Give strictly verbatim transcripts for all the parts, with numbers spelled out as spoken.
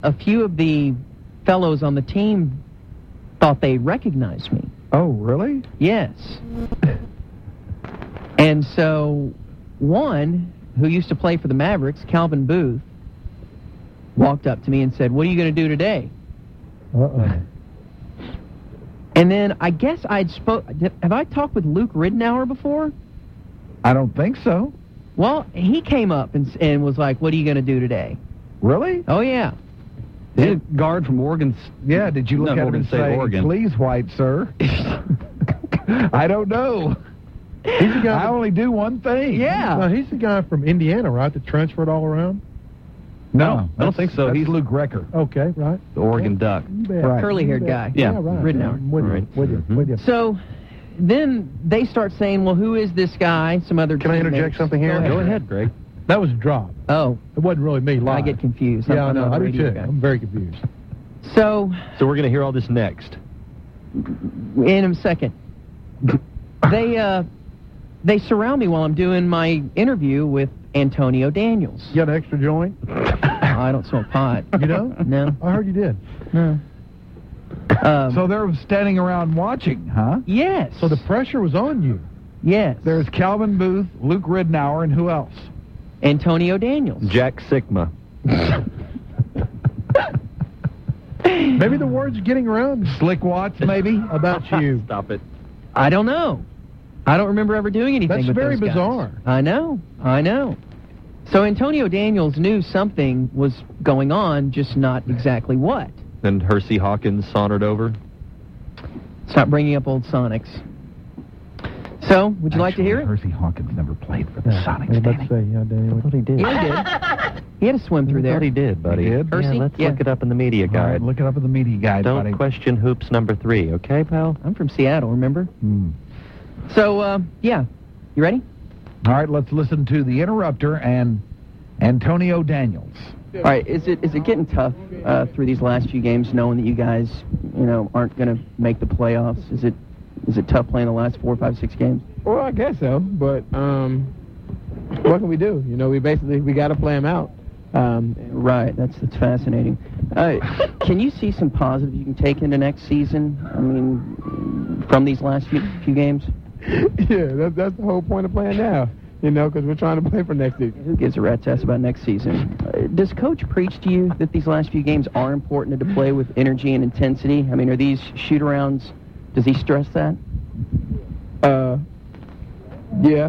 a few of the fellows on the team thought they recognized me. Oh, really? Yes. And so one who used to play for the Mavericks, Calvin Booth, walked up to me and said, "What are you going to do today?" Uh-oh. And then I guess I'd spoke. Have I talked with Luke Ridnour before? I don't think so. Well, he came up and, and was like, "What are you going to do today?" Really? Oh, yeah. He's a guard from Oregon. Yeah, did you look Not at him Oregon and State, say, Oregon. "Please, white sir"? I don't know. He's the guy I that- only do one thing. Yeah. No, he's the guy from Indiana, right, that transferred all around? No, I don't that's- think so. That's He's- Luke Recker. Okay, right. The Oregon Duck. You bet. Right. Curly-haired You bet. guy. Yeah. Yeah, right. Ridnour. I'm with you, Right. with you, Mhm. with you. So then they start saying, "Well, who is this guy?" Some other Can I interject teammates. something here? Go Go ahead. ahead, Greg. That was a drop. Oh, It wasn't really me live. I get confused. Yeah, I'm, I know. I'm not I a do radio too. guy. I'm very confused. So So we're going to hear all this next. in a second, they uh, they surround me while I'm doing my interview with Antonio Daniels. You got an extra joint? I don't smoke pot. You don't? No. I heard you did. No. Um, So they're standing around watching, huh? yes. So the pressure was on you. yes. There's Calvin Booth, Luke Ridnour, and who else? Antonio Daniels. Jack Sigma. Maybe the word's getting around Slick Watts, maybe? about you. Stop it. I don't know. I don't remember ever doing anything That's with very those guys. bizarre. I know. I know. So Antonio Daniels knew something was going on, just not exactly what. Then Hersey Hawkins sauntered over. Stop bringing up old Sonics. So, would you like to hear it? Hersey Hawkins never played for the Yeah, Sonics, I was about did to he? say, yeah, Danny. I thought he did. Yeah, he did. He had to swim through I there. thought he did, buddy. He did? Yeah, Hersey? let's Yeah. look it up in the media All right, guide. look it up in the media guide, Don't buddy. question hoops number three, okay, pal? I'm from Seattle, remember? Hmm. So, uh, yeah. You ready? All right, let's listen to the interrupter and Antonio Daniels. All right, is it is it getting tough uh, through these last few games, knowing that you guys, you know, aren't going to make the playoffs? Is it is it tough playing the last four, five, six games? Well, I guess so, but um, what can we do? You know, we basically we got to play them out. Um, Right, that's that's fascinating. Uh, can you see some positive you can take into next season? I mean, from these last few few games? yeah, that's that's the whole point of playing now. You know, because we're trying to play for next season. Who gives a rat's ass about next season? Uh, does Coach preach to you that these last few games are important to play with energy and intensity? I mean, are these shoot-arounds, does he stress that? Uh, yeah.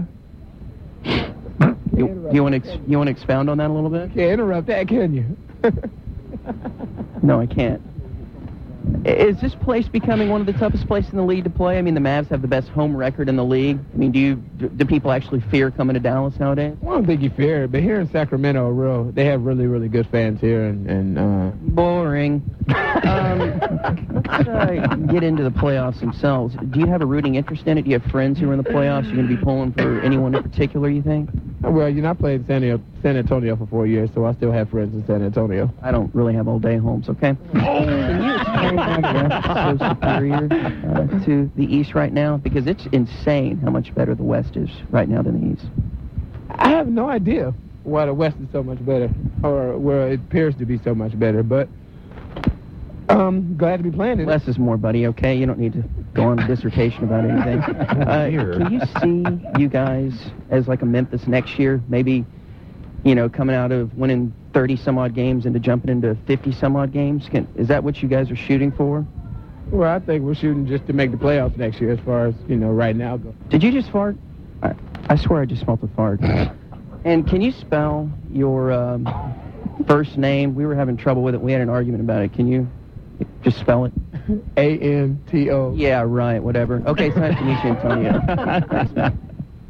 You, you want to ex- you want to expound on that a little bit? Can't interrupt that, can you? No, I can't. I- Is this place becoming one of the toughest places in the league to play? I mean, the Mavs have the best home record in the league. I mean, do you do, do people actually fear coming to Dallas nowadays? I don't think you fear it, but here in Sacramento, real they have really, really good fans here, and and uh, Boring. um, let's uh, get into the playoffs themselves. Do you have a rooting interest in it? Do you have friends who are in the playoffs? You're going to be pulling for anyone in particular, you think? well, you know, I played in San Antonio, San Antonio for four years, so I still have friends in San Antonio. I don't really have all-day homes, okay? Can you explain why the West is so superior uh, to the East right now? Because it's insane how much better the West is right now than the East. I have no idea why the West is so much better, or where it appears to be so much better, but I'm glad to be playing it. Less is more, buddy, okay? You don't need to go on a dissertation about anything. Uh, can you see you guys as like a Memphis next year? Maybe, you know, coming out of winning thirty-some-odd games into jumping into fifty-some-odd games? Can, is that what you guys are shooting for? Well, I think we're shooting just to make the playoffs next year as far as, you know, right now go. Did you just fart? I, I swear I just smelled a fart. And can you spell your um, first name? We were having trouble with it. We had an argument about it. Can you just spell it? A N T O. Yeah, right, whatever. Okay, it's nice to meet you, Antonio. Thanks, man.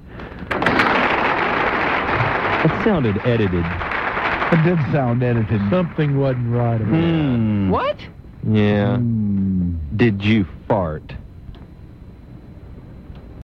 It sounded edited. It did sound edited. Something wasn't right about it. Hmm. What? Yeah. Hmm. Did you fart?